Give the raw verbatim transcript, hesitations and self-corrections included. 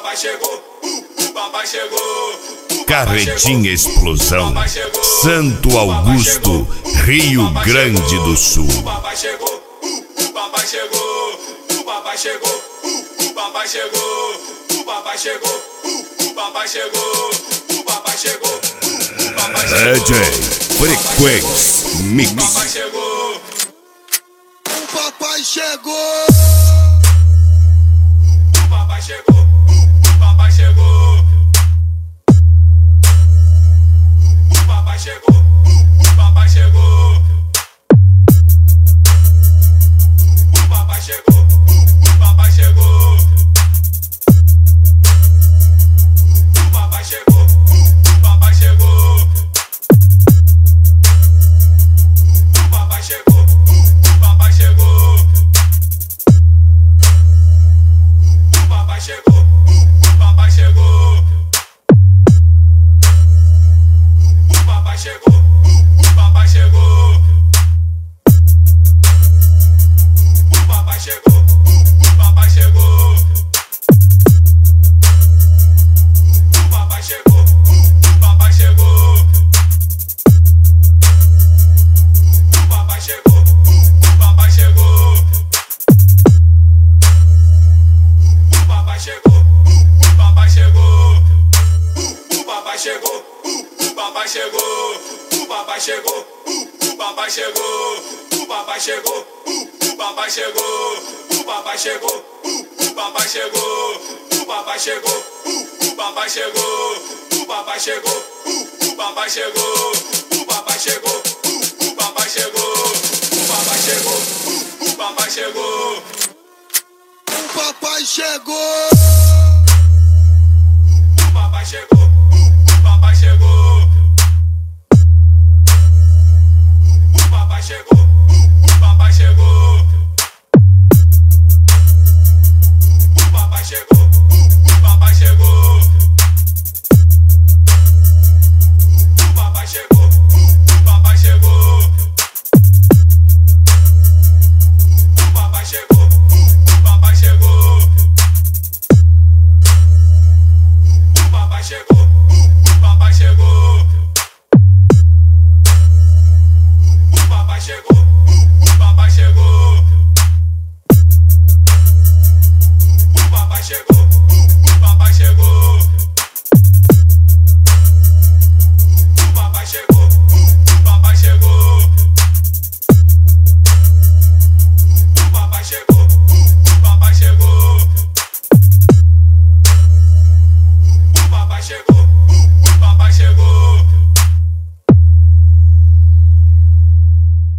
papai chegou, o papai chegou. Carretinha Explosão, Santo Augusto, Rio Grande do Sul. O papai chegou, o papai chegou, o papai chegou, o papai chegou, o papai chegou, o papai chegou, o papai chegou, o papai chegou. D J Frequência Mix. O papai chegou, o papai chegou. o papai chegou, o papai chegou. O papai chegou, o papai chegou. O papai chegou, o papai chegou. O papai chegou, o papai chegou. O papai chegou, o papai chegou. O papai chegou, o papai chegou. O papai chegou, o papai chegou. O papai chegou, o papai chegou. O papai chegou, o papai chegou. O papai chegou, o papai chegou. O papai chegou, o papai chegou. O papai chegou, o papai chegou. O papai chegou, o papai chegou. O papai chegou, o papai chegou. O papai chegou, o papai chegou. O papai chegou, o papai chegou. O papai chegou, o papai chegou. O papai chegou, o papai chegou. O papai chegou, o papai chegou. O papai chegou. O papai chegou, o papai chegou. O papai chegou, o papai chegou.